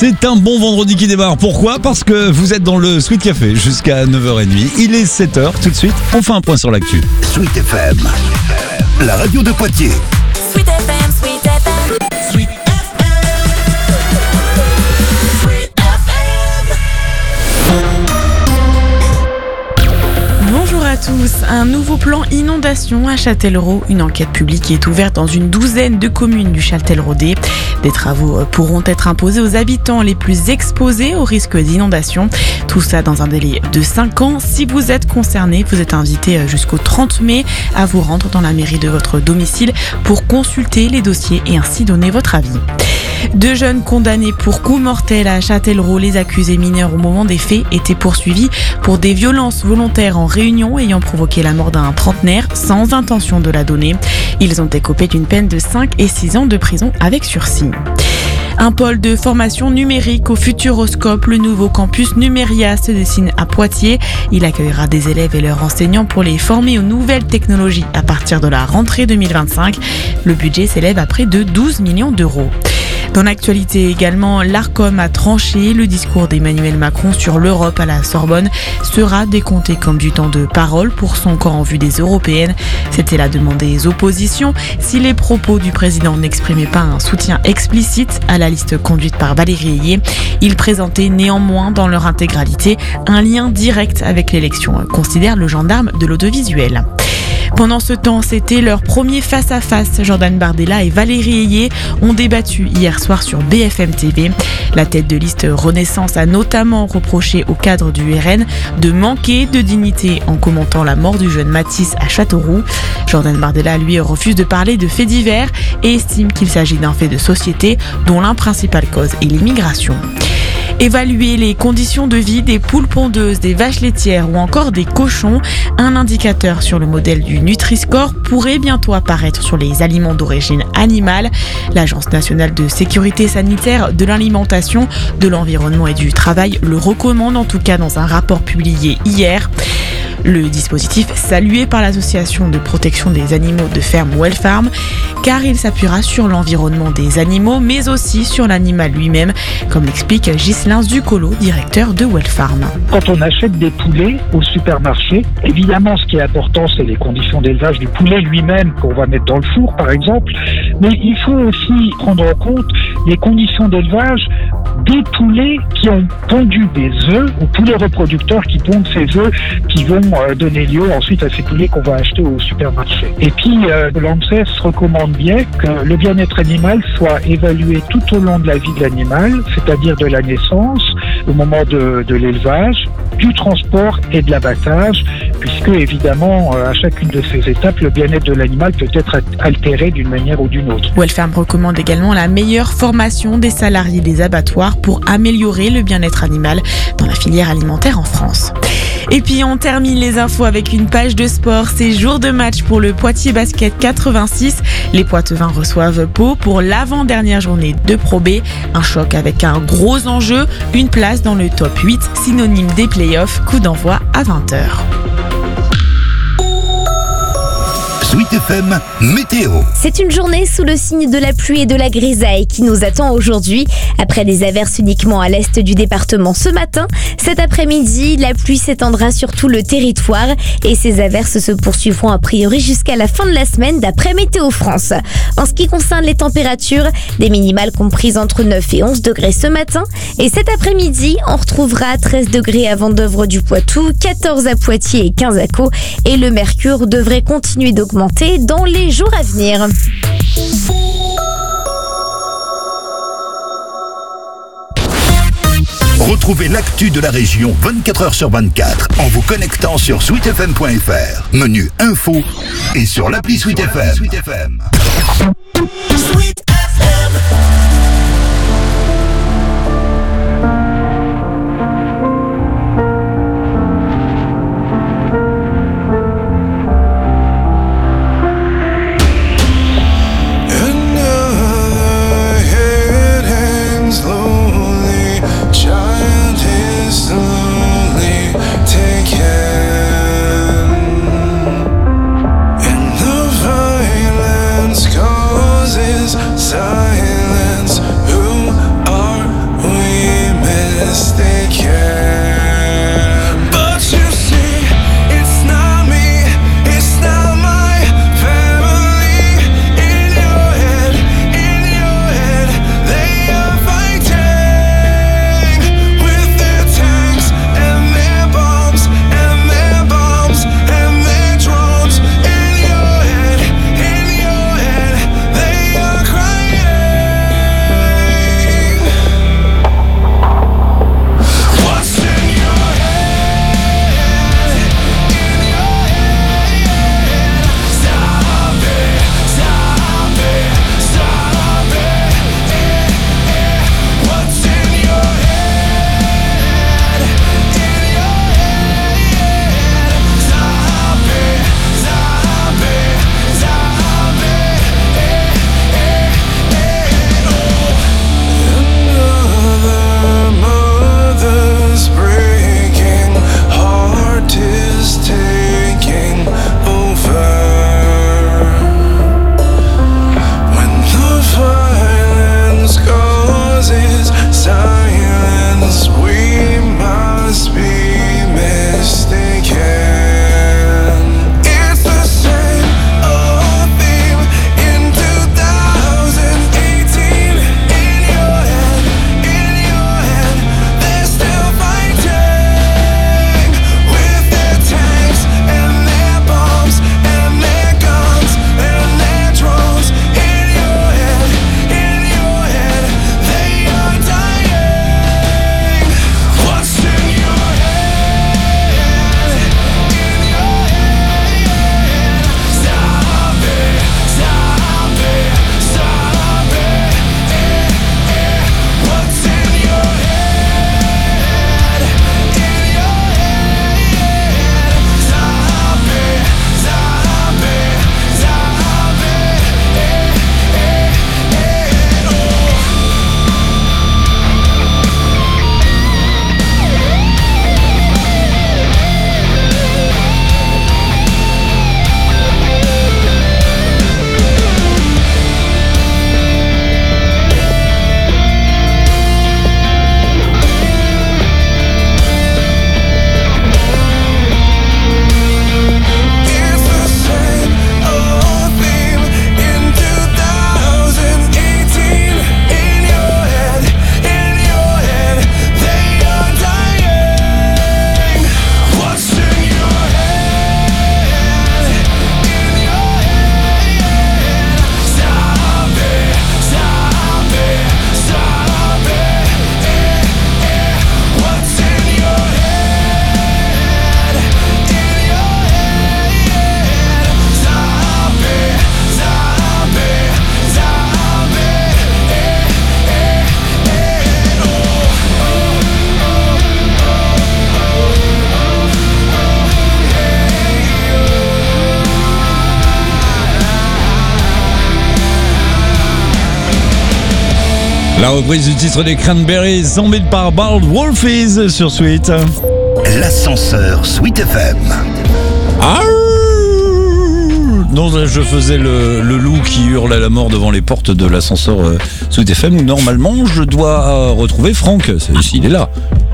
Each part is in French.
C'est un bon vendredi qui démarre. Pourquoi ? Parce que vous êtes dans le Sweet Café jusqu'à 9h30. Il est 7h. Tout de suite, on fait un point sur l'actu. Sweet FM, la radio de Poitiers. Sweet FM, Sweet FM, Sweet FM, Sweet FM. Bonjour à tous. Un nouveau plan inondation à Châtellerault. Une enquête publique est ouverte dans une douzaine de communes du Châtelleraudais. Des travaux pourront être imposés aux habitants les plus exposés au risque d'inondation. Tout ça dans un délai de 5 ans. Si vous êtes concerné, vous êtes invité jusqu'au 30 mai à vous rendre dans la mairie de votre domicile pour consulter les dossiers et ainsi donner votre avis. 2 jeunes condamnés pour coup mortel à Châtellerault. Les accusés mineurs au moment des faits étaient poursuivis pour des violences volontaires en réunion ayant provoqué la mort d'un trentenaire sans intention de la donner. Ils ont écopé d'une peine de 5 et 6 ans de prison avec sursis. Un pôle de formation numérique au Futuroscope, le nouveau campus Numéria se dessine à Poitiers. Il accueillera des élèves et leurs enseignants pour les former aux nouvelles technologies à partir de la rentrée 2025. Le budget s'élève à près de 12 millions d'euros. Dans l'actualité également, l'Arcom a tranché. Le discours d'Emmanuel Macron sur l'Europe à la Sorbonne sera décompté comme du temps de parole pour son camp en vue des européennes. C'était la demande des oppositions. Si les propos du président n'exprimaient pas un soutien explicite à la liste conduite par Valérie Ayé, ils présentaient néanmoins dans leur intégralité un lien direct avec l'élection, considère le gendarme de l'audiovisuel. Pendant ce temps, c'était leur premier face-à-face. Jordan Bardella et Valérie Ayé ont débattu hier soir sur BFM TV. La tête de liste Renaissance a notamment reproché au cadre du RN de manquer de dignité en commentant la mort du jeune Mathis à Châteauroux. Jordan Bardella, lui, refuse de parler de faits divers et estime qu'il s'agit d'un fait de société dont la principale cause est l'immigration. Évaluer les conditions de vie des poules pondeuses, des vaches laitières ou encore des cochons. Un indicateur sur le modèle du Nutri-Score pourrait bientôt apparaître sur les aliments d'origine animale. L'Agence nationale de sécurité sanitaire de l'alimentation, de l'environnement et du travail le recommande en tout cas dans un rapport publié hier. Le dispositif salué par l'association de protection des animaux de ferme Wellfarm, car il s'appuiera sur l'environnement des animaux, mais aussi sur l'animal lui-même, comme l'explique Ghislain Zuccolo, directeur de Wellfarm. Quand on achète des poulets au supermarché, évidemment, ce qui est important, c'est les conditions d'élevage du poulet lui-même qu'on va mettre dans le four, par exemple, mais il faut aussi prendre en compte les conditions d'élevage des poulets qui ont pondu des œufs, aux poulets reproducteurs qui pondent ces œufs qui vont donner lieu ensuite à ces poulets qu'on va acheter au supermarché. Et puis, l'ANSES recommande bien que le bien-être animal soit évalué tout au long de la vie de l'animal, c'est-à-dire de la naissance, au moment de l'élevage, du transport et de l'abattage, puisque évidemment, à chacune de ces étapes, le bien-être de l'animal peut être altéré d'une manière ou d'une autre. Wellfarm recommande également la meilleure formation des salariés des abattoirs pour améliorer le bien-être animal dans la filière alimentaire en France. Et puis on termine les infos avec une page de sport. C'est jour de match pour le Poitiers Basket 86. Les Poitevins reçoivent Pau pour l'avant-dernière journée de Pro B. Un choc avec un gros enjeu, une place dans le top 8, synonyme des playoffs. Coup d'envoi à 20h. Sweet FM Météo. C'est une journée sous le signe de la pluie et de la grisaille qui nous attend aujourd'hui. Après des averses uniquement à l'est du département ce matin, cet après-midi, la pluie s'étendra sur tout le territoire et ces averses se poursuivront a priori jusqu'à la fin de la semaine d'après Météo France. En ce qui concerne les températures, des minimales comprises entre 9 et 11 degrés ce matin et cet après-midi, on retrouvera 13 degrés à Vendeuvre du Poitou, 14 à Poitiers et 15 à Caux et le mercure devrait continuer d'augmenter dans les jours à venir. Retrouvez l'actu de la région 24h sur 24 en vous connectant sur sweetfm.fr, menu info et sur l'appli Sweet FM. Sweet FM. Silence, who are we? La reprise du titre des Cranberries, Zombie par Bald Wolfies sur Sweet. L'ascenseur Sweet FM. Non, je faisais le loup qui hurle à la mort devant les portes de l'ascenseur Sweet FM où normalement je dois retrouver Franck. Il est là.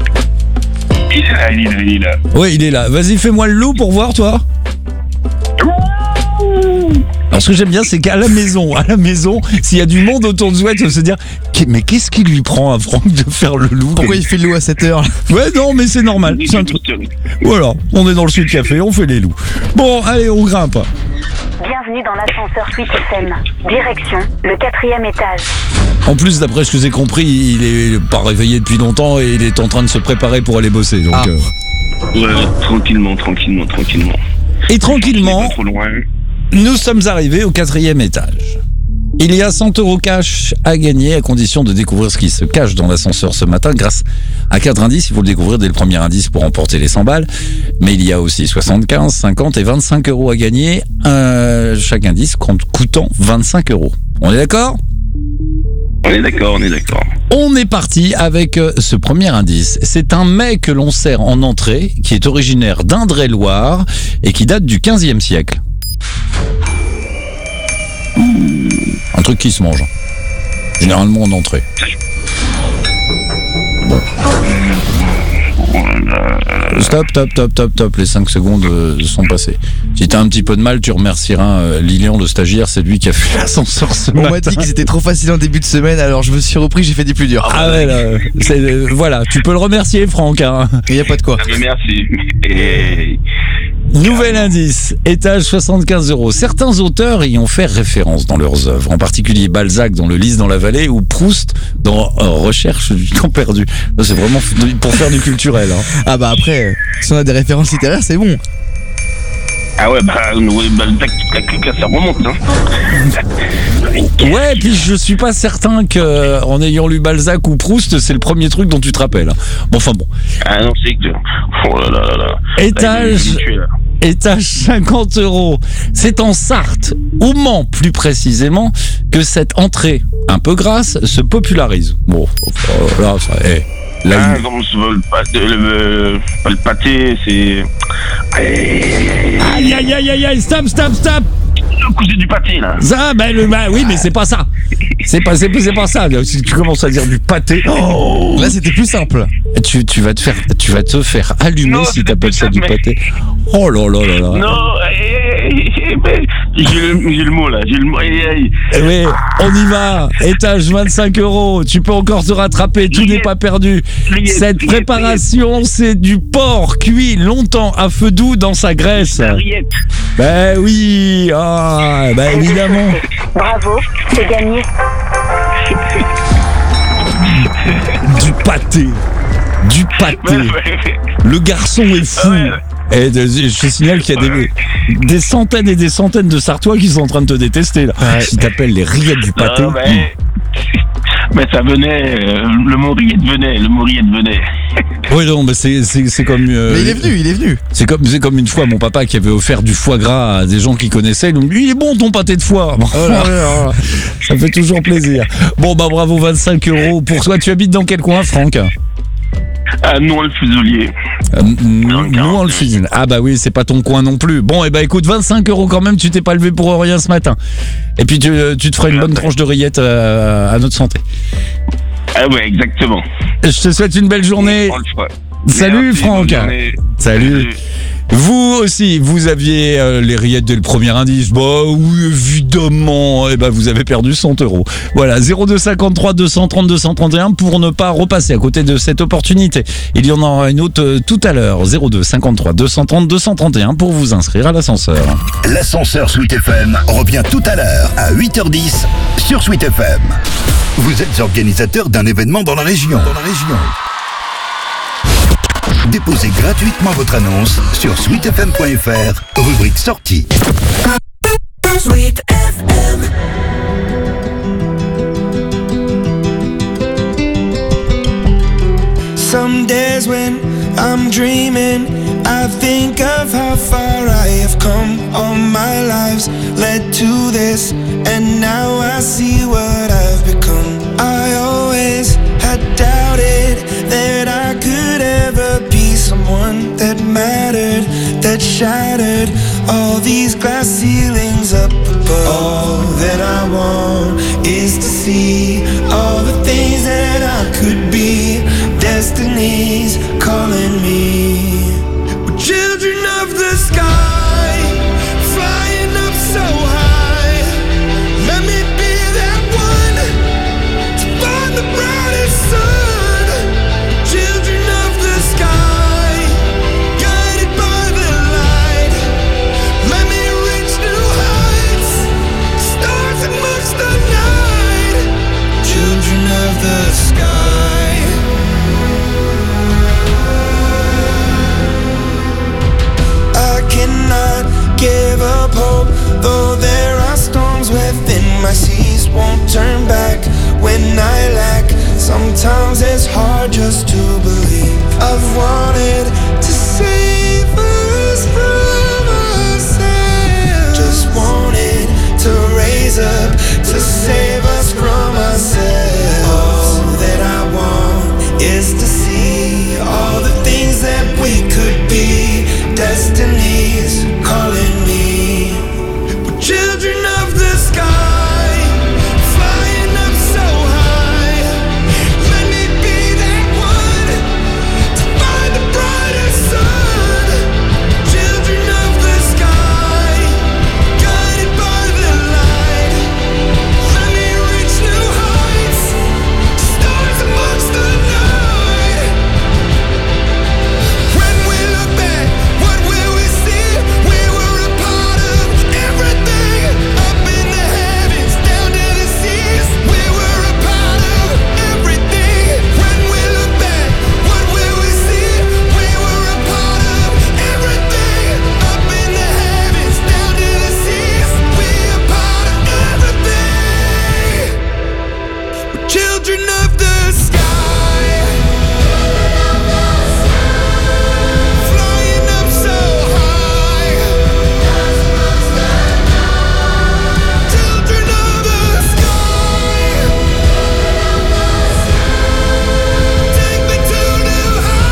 Il est là. Oui, il est là. Vas-y, fais-moi le loup pour voir, toi. Alors, ce que j'aime bien, c'est qu'à la maison, s'il y a du monde autour de Sweat, on va se dire, mais qu'est-ce qui lui prend à Franck de faire le loup? Pourquoi il fait le loup à 7h? Ouais, non, mais c'est normal. C'est un truc. Voilà, on est dans le Sweet Café, on fait les loups. Bon, allez, on grimpe. Bienvenue dans l'ascenseur Sweet FM. Direction le 4e étage. En plus, d'après ce que j'ai compris, il est pas réveillé depuis longtemps et il est en train de se préparer pour aller bosser. Donc, Ouais, tranquillement. Et tranquillement, Pas trop loin. nous sommes arrivés au 4e étage. Il y a 100 € cash à gagner à condition de découvrir ce qui se cache dans l'ascenseur ce matin grâce à 4 indices. Il faut le découvrir dès le premier indice pour remporter les 100 balles. Mais il y a aussi 75, 50 et 25 € à gagner. Chaque indice coûtant 25 €. On est d'accord ? On est d'accord. On est parti avec ce premier indice. C'est un mets que l'on sert en entrée qui est originaire d'Indre-et-Loire et qui date du 15e siècle. Un truc qui se mange. Généralement en entrée. Stop. Les 5 secondes sont passées. Si t'as un petit peu de mal, tu remercieras Lilian, le stagiaire. C'est lui qui a fait l'ascenseur ce matin. On m'a dit que c'était trop facile en début de semaine, alors je me suis repris, j'ai fait des plus durs. Ah ouais, là, voilà, tu peux le remercier, Franck. Hein. Il n'y a pas de quoi. Merci. Nouvel indice, étage 75 €. Certains auteurs y ont fait référence dans leurs œuvres, en particulier Balzac dans Le Lys dans la vallée ou Proust dans Recherche du temps perdu. Là, c'est vraiment pour faire du culturel. Hein. Ah bah après, si on a des références littéraires, c'est bon. Ah ouais, Balzac, ça remonte, hein. Ouais, puis je suis pas certain que en ayant lu Balzac ou Proust, c'est le premier truc dont tu te rappelles. Bon, enfin bon. Ah non, c'est que... Oh là. Étage 50 €. C'est en Sarthe, au Mans plus précisément, que cette entrée un peu grasse se popularise. Bon, là, ça est. Non, le pâté, c'est... Aïe, stop. Le cousin du pâté, là. Ça, oui, mais c'est pas ça. C'est pas ça. Si tu commences à dire du pâté, Là, c'était plus simple. tu vas te faire allumer si t'appelles ça du pâté. Oh là. Non, j'ai le mot, là. Oui, on y va. Étage 25 €. Tu peux encore te rattraper. Tout n'est pas perdu. Cette préparation, c'est du porc cuit longtemps à feu doux dans sa graisse. Ben oui. Évidemment. Bravo, c'est gagné. Du pâté. Le garçon est fou. Et je te signale qu'il y a des centaines et des centaines de Sartois qui sont en train de te détester là. Ouais. Qui t'appellent les rillettes du pâté. Non, mais ça venait, le mot rillette venait. Oui, non, mais c'est comme. Mais il est venu. C'est comme une fois mon papa qui avait offert du foie gras à des gens qu'il connaissait. Donc lui, il est bon ton pâté de foie. Oh là. Ça fait toujours plaisir. Bon bravo, 25 € pour toi. Tu habites dans quel coin, Franck? Non, le Fuselier. Non, le Fuselier. Ah bah oui, c'est pas ton coin non plus. Bon, écoute, 25 € quand même, tu t'es pas levé pour rien ce matin. Et puis tu te feras une bonne tranche de rillettes à notre santé. Ah ouais, exactement. Je te souhaite une belle journée. Salut, merci, Franck. Salut. Vous aussi, vous aviez les rillettes dès le premier indice. Bah oui, évidemment. Vous avez perdu 100 €. Voilà, 0253 230 231 pour ne pas repasser à côté de cette opportunité. Il y en aura une autre tout à l'heure. 0253 230 231 pour vous inscrire à l'ascenseur. L'ascenseur Sweet FM revient tout à l'heure à 8h10 sur Sweet FM. Vous êtes organisateur d'un événement dans la région. Déposez gratuitement votre annonce sur sweetfm.fr, rubrique sortie. Sweet FM. Some days when I'm dreaming, I think of how far I have come. All my lives led to this, and now I see what I've become. I always shattered. All these glass ceilings up above. All that I want is to see all the things that I could be. Destiny's calling me. We're children of the sky, flying up so high. Let me be that one to find the brightest sun. Children of the sky, guided by the light. Let me reach new heights, stars amongst the night. Children of the sky. I cannot give up hope, though there are storms within. My seas won't turn back when I lack. Sometimes it's hard just to believe. I've wanted to save us from ourselves. Just wanted to raise up to save us from ourselves. All that I want is to see all the things that we could be. Destiny's calling me. We're children of the sky, flying up so high. Let me be that one to find the brightest sun. Children of the sky, guided by the light. Let me reach new heights, stars amongst the night. When we look back, what will we see? We were a part of everything, up in the heavens, down to the seas. We were a part of everything. When we look back, what will we see? We were a part of everything, up in the heavens, down to the seas. We a part of everything. We're children of the sky, flying up so high. Children of the sky, take me to new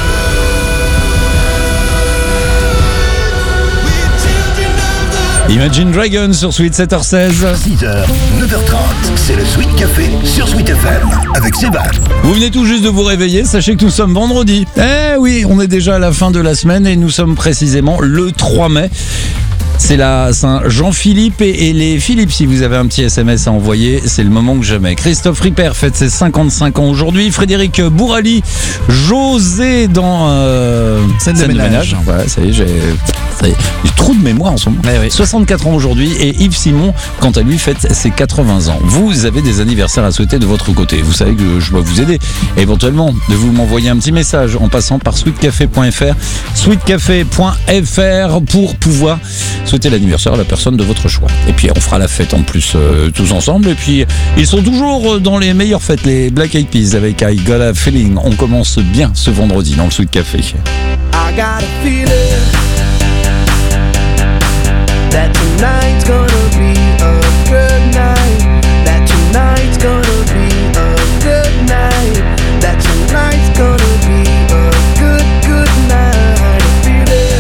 heights. We're children of the Imagine Dragons sur Sweet 7h16. 6h, 9h30, c'est le Sweet Café sur Sweet FM avec Sébastien. Vous venez tout juste de vous réveiller, sachez que nous sommes vendredi. Eh oui, on est déjà à la fin de la semaine et nous sommes précisément le 3 mai. C'est la Saint-Jean-Philippe et les Philippe. Si vous avez un petit SMS à envoyer, c'est le moment que jamais. Christophe Ripper fête ses 55 ans aujourd'hui. Frédéric Bourali, José dans Scène de ménage. Voilà, ça y est, j'ai trop de mémoire en ce moment. 64 ans aujourd'hui et Yves Simon, quant à lui, fête ses 80 ans. Vous avez des anniversaires à souhaiter de votre côté. Vous savez que je dois vous aider éventuellement de vous m'envoyer un petit message en passant par sweetcafé.fr pour pouvoir souhaiter l'anniversaire à la personne de votre choix. Et puis on fera la fête en plus tous ensemble. Et puis ils sont toujours dans les meilleures fêtes, les Black Eyed Peas avec I Got a Feeling. On commence bien ce vendredi dans le Sweet Café. I got a feeling that tonight's gonna be a good night. That tonight's gonna be a good night. That tonight's gonna be a good, good night. A feeling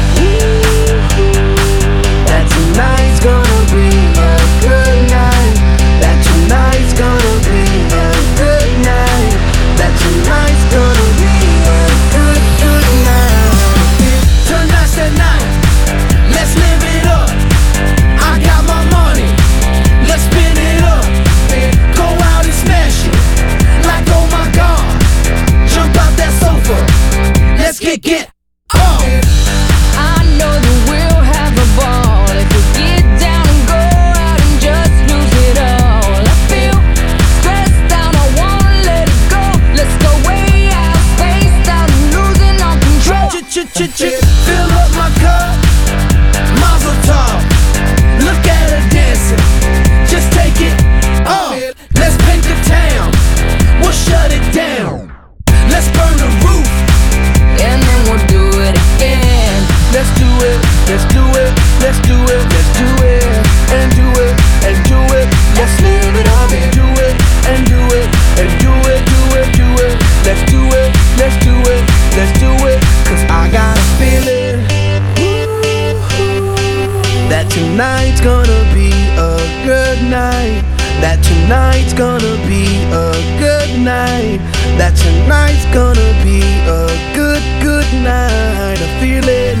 that tonight's gonna be a good night. That tonight's gonna be a good night. That tonight's gonna be a good, good night. Tonight's the night. Let's live it up. I got tonight's gonna be a good, good night. I feel it.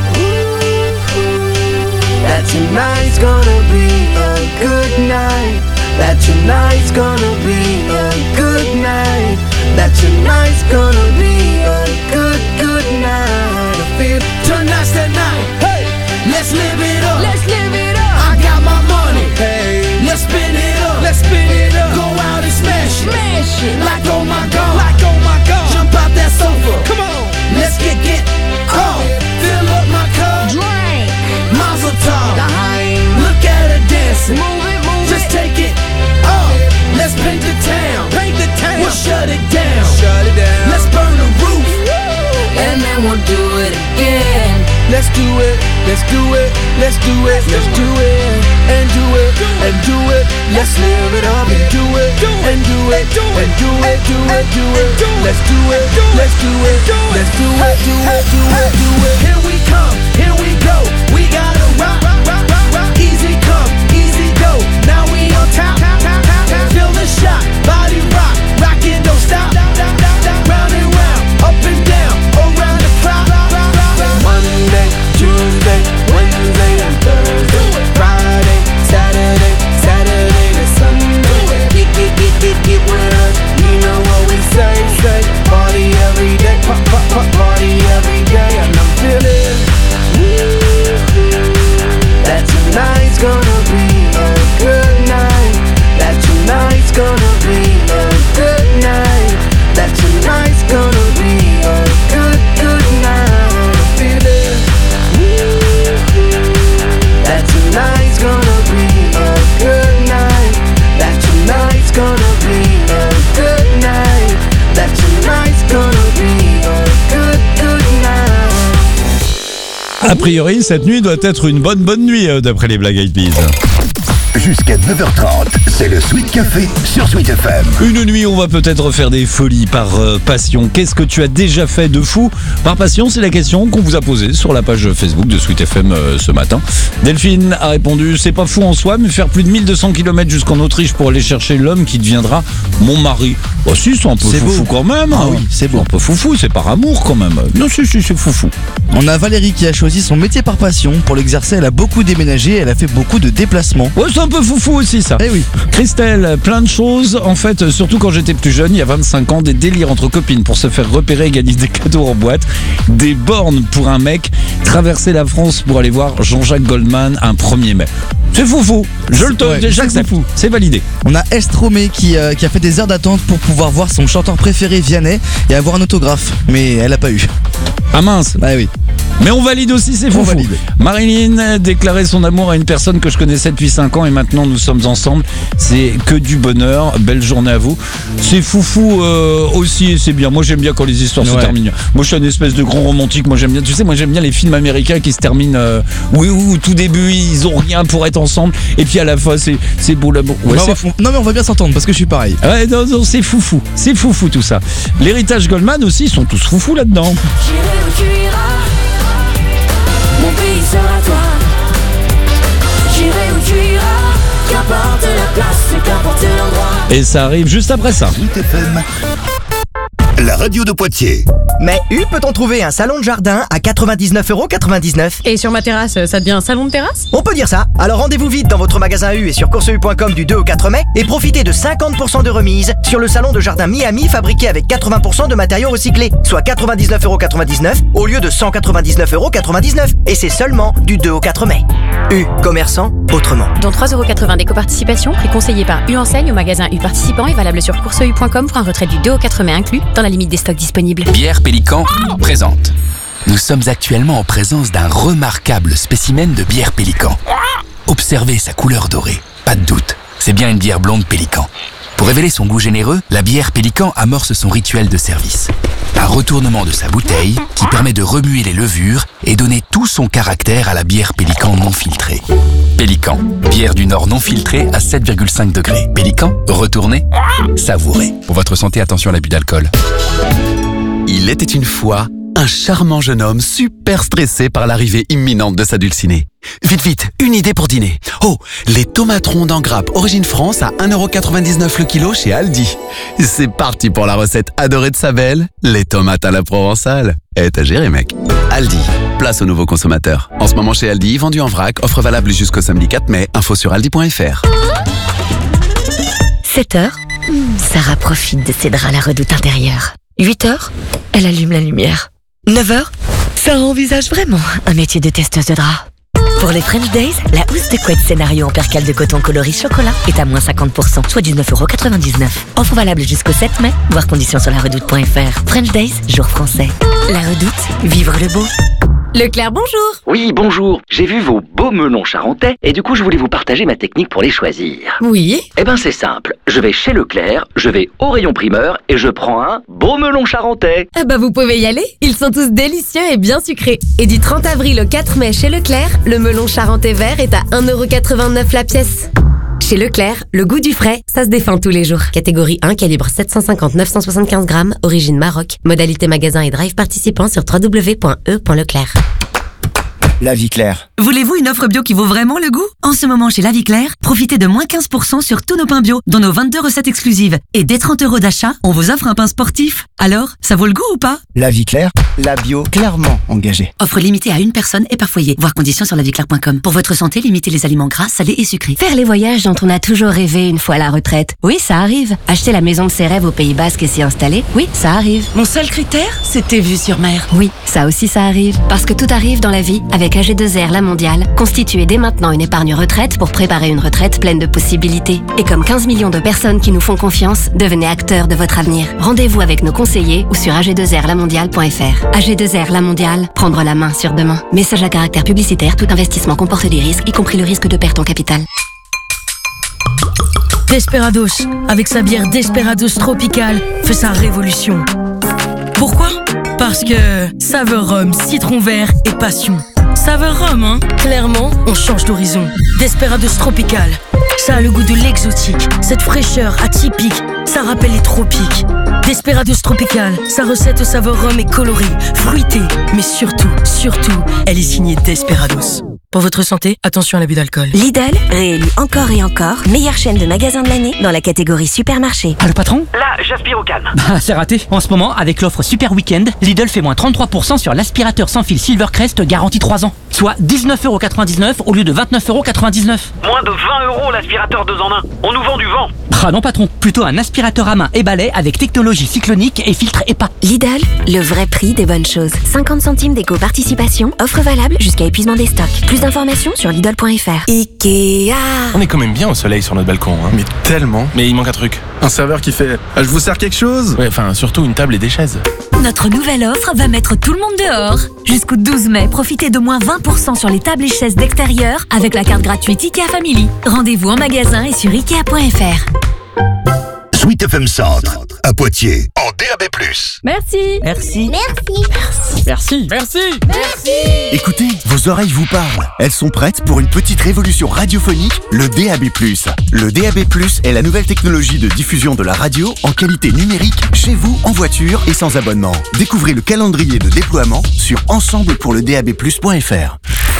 That tonight's gonna be a good night. That tonight's gonna be a good night. That tonight's gonna be a good, good night. I feel tonight's the night. Hey, let's live it up. Let's live it up. I got my money. Hey, let's spin it up. Let's spin it up. Go out and smash it. Smash it. Like oh my god. Like oh my god. Jump out that sofa. Come on. Let's get oh. Fill up my cup. Drink. Mazel tov. Look at her dancing. Move it, move it. Just take it. Let's paint the town. Paint the town. We'll shut it down. Shut it down. Let's burn the roof. And then we'll do it again. Let's do it. Let's do it. Let's do it. Let's do it. And do it. And do it. Let's live it up and do it. And do it. And do it. Do it. Do it. Let's do it. Let's do it. Let's do it. Do it. Do it. Do it. Here we come. Here we go. We gotta rock. Rock. Rock. Rock. Easy come. Easy go. Now we on top. Feel the shot, body rock, rockin', don't stop. Round and round, up and down, around the clock. Monday, Tuesday, Wednesday and Thursday, Friday, Saturday, Saturday to Sunday. Get with us, you know what we say. Party every day, party every day, and I'm feeling that tonight's gonna be a good night. That tonight's gonna be a good night. That tonight's gonna be a good, good night. I feel it. That tonight's gonna be a good night. That tonight's gonna be a good night. That tonight's gonna be a good, good night. A priori, cette nuit doit être une bonne nuit d'après les Black Eyed Peas. Jusqu'à 9h30, c'est le Sweet Café sur Sweet FM. Une nuit, on va peut-être faire des folies par passion. Qu'est-ce que tu as déjà fait de fou par passion? C'est la question qu'on vous a posée sur la page Facebook de Sweet FM ce matin. Delphine a répondu, c'est pas fou en soi, mais faire plus de 1200 km jusqu'en Autriche pour aller chercher l'homme qui deviendra mon mari. Oh si, c'est un peu foufou quand même. Ah oui, c'est beau. Un peu foufou, c'est par amour quand même. Non, si, c'est foufou. On a Valérie qui a choisi son métier par passion. Pour l'exercer, elle a beaucoup déménagé, elle a fait beaucoup de déplacements. Ouais, c'est un peu foufou aussi ça. Eh oui. Christelle, plein de choses. En fait, surtout quand j'étais plus jeune, il y a 25 ans, des délires entre copines pour se faire repérer et gagner des cadeaux en boîte. Des bornes pour un mec. Traverser la France pour aller voir Jean-Jacques Goldman un 1er mai. C'est foufou. Je le tente, j'accepte. C'est validé. On a Estromé qui a fait des heures d'attente pour pouvoir voir son chanteur préféré Vianney et avoir un autographe. Mais elle a pas eu. Ah mince. Bah oui. Mais on valide aussi, c'est fou. Marilyn déclarait son amour à une personne que je connaissais depuis 5 ans et maintenant nous sommes ensemble. C'est que du bonheur. Belle journée à vous. C'est foufou aussi et c'est bien. Moi j'aime bien quand les histoires se terminent. Moi je suis une espèce de grand romantique. Moi j'aime bien. Tu sais, moi j'aime bien les films américains qui se terminent. Oui, au tout début ils ont rien pour être ensemble et puis à la fin c'est beau l'amour. Ouais, non mais on va bien s'entendre parce que je suis pareil. Ouais, non, c'est foufou. C'est foufou tout ça. L'héritage Goldman aussi, ils sont tous foufous là-dedans. J'irai où tu iras. Mon pays sera toi. J'irai où tu iras. Qu'importe la place, qu'importe l'endroit. Et ça arrive juste après ça. Sweet FM, la radio de Poitiers. Mais peut-on trouver un salon de jardin à 99,99 €? Et sur ma terrasse, ça devient un salon de terrasse? On peut dire ça. Alors rendez-vous vite dans votre magasin U et sur courseu.com du 2 au 4 mai et profitez de 50% de remise sur le salon de jardin Miami fabriqué avec 80% de matériaux recyclés, soit 99,99 € au lieu de 199,99 €. Et c'est seulement du 2 au 4 mai. U, commerçant autrement. Dont 3,80 € d'éco-participation, prix conseillé par U Enseigne au magasin U participant et valable sur courseu.com pour un retrait du 2 au 4 mai inclus dans la limite des stocks disponibles. Bière Pélican présente. Nous sommes actuellement en présence d'un remarquable spécimen de bière Pélican. Observez sa couleur dorée. Pas de doute, c'est bien une bière blonde Pélican. Pour révéler son goût généreux, la bière Pélican amorce son rituel de service. Un retournement de sa bouteille qui permet de remuer les levures et donner tout son caractère à la bière Pélican non filtrée. Pélican, bière du Nord non filtrée à 7,5 degrés. Pélican, retournez, savourez. Pour votre santé, attention à l'abus d'alcool. Il était une fois un charmant jeune homme super stressé par l'arrivée imminente de sa dulcinée. Vite, vite, une idée pour dîner. Oh, les tomates rondes en grappe Origine France à 1,99€ le kilo chez Aldi. C'est parti pour la recette adorée de sa belle, les tomates à la provençale. T'as géré, mec. Aldi, place aux nouveaux consommateurs. En ce moment chez Aldi, vendu en vrac, offre valable jusqu'au samedi 4 mai, info sur aldi.fr. 7h, Sarah profite de ses draps à la redoute intérieure. 8h, elle allume la lumière. 9h, Sarah envisage vraiment un métier de testeuse de draps. Pour les French Days, la housse de couette scénario en percale de coton coloris chocolat est à moins 50%, soit 19,99€. Offre valable jusqu'au 7 mai, voir conditions sur laredoute.fr. French Days, jour français. La Redoute, vivre le beau. Leclerc, bonjour. Oui, bonjour. J'ai vu vos beaux melons charentais et du coup, je voulais vous partager ma technique pour les choisir. Oui. Eh ben, c'est simple. Je vais chez Leclerc, je vais au rayon primeur et je prends un beau melon charentais. Ah bah vous pouvez y aller, ils sont tous délicieux et bien sucrés. Et du 30 avril au 4 mai chez Leclerc, le melon charentais vert est à 1,89€ la pièce. Chez Leclerc, le goût du frais, ça se défend tous les jours. Catégorie 1, calibre 750-975 grammes, origine Maroc. Modalité magasin et drive participant sur www.e.leclerc. La Vie Claire. Voulez-vous une offre bio qui vaut vraiment le goût ? En ce moment chez La Vie Claire, profitez de moins 15% sur tous nos pains bio, dont nos 22 recettes exclusives. Et dès 30€ d'achat, on vous offre un pain sportif. Alors, ça vaut le goût ou pas ? La Vie Claire, la bio clairement engagée. Offre limitée à une personne et par foyer. Voir conditions sur laviclaire.com. Pour votre santé, limitez les aliments gras, salés et sucrés. Faire les voyages dont on a toujours rêvé une fois à la retraite. Oui, ça arrive. Acheter la maison de ses rêves au Pays Basque et s'y installer. Oui, ça arrive. Mon seul critère, c'était vue sur mer. Oui, ça aussi ça arrive. Parce que tout arrive dans la vie avec AG2R La Mondiale. Constituez dès maintenant une épargne retraite pour préparer une retraite pleine de possibilités. Et comme 15 millions de personnes qui nous font confiance, devenez acteurs de votre avenir. Rendez-vous avec nos conseillers ou sur ag2rlamondiale.fr. AG2R La Mondiale, prendre la main sur demain. Message à caractère publicitaire, tout investissement comporte des risques, y compris le risque de perte en capital. Desperados, avec sa bière Desperados Tropical, fait sa révolution. Pourquoi ? Parce que saveur rhum, citron vert et passion. Saveur rhum, hein ? Clairement, on change d'horizon. Desperados Tropical, ça a le goût de l'exotique. Cette fraîcheur atypique, ça rappelle les tropiques. Desperados Tropical, sa recette saveur rhum est colorée, fruitée, mais surtout, elle est signée Desperados. Pour votre santé, attention à l'abus d'alcool. Lidl, réélu encore et encore, meilleure chaîne de magasins de l'année dans la catégorie supermarché. Ah, le patron ? Là, j'aspire au calme. Bah, c'est raté. En ce moment, avec l'offre Super Weekend, Lidl fait moins 33% sur l'aspirateur sans fil Silvercrest garantie 3 ans. Soit 19,99€ au lieu de 29,99€. Moins de 20€ l'aspirateur 2 en 1. On nous vend du vent. Ah non, patron. Plutôt un aspirateur à main et balai avec technologie cyclonique et filtre EPA. Lidl, le vrai prix des bonnes choses. 50 centimes d'éco-participation, offre valable jusqu'à épuisement des stocks. Plus d'informations sur Lidl.fr. Ikea. On est quand même bien au soleil sur notre balcon, hein. Mais tellement. Mais il manque un truc. Un serveur qui fait « Je vous sers quelque chose ?» Ouais, enfin, surtout une table et des chaises. Notre nouvelle offre va mettre tout le monde dehors. Jusqu'au 12 mai, profitez de moins 20% sur les tables et chaises d'extérieur avec la carte gratuite Ikea Family. Rendez-vous en magasin et sur Ikea.fr. Sweet FM Centre, à Poitiers, en DAB+. Merci. Merci. Merci. Merci. Merci. Merci. Écoutez, vos oreilles vous parlent. Elles sont prêtes pour une petite révolution radiophonique, le DAB+. Le DAB+, est la nouvelle technologie de diffusion de la radio en qualité numérique, chez vous, en voiture et sans abonnement. Découvrez le calendrier de déploiement sur ensemblepourledabplus.fr.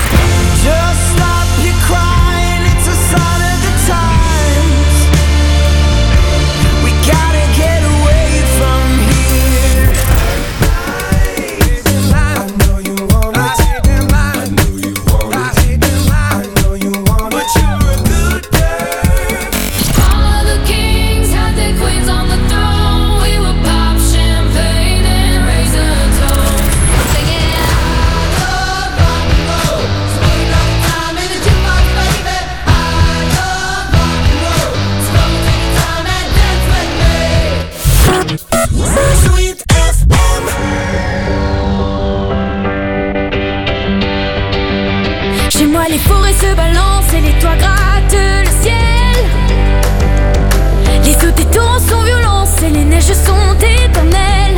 Chez moi les forêts se balancent et les toits grattent le ciel. Les eaux des torrents sont violents et les neiges sont éternelles.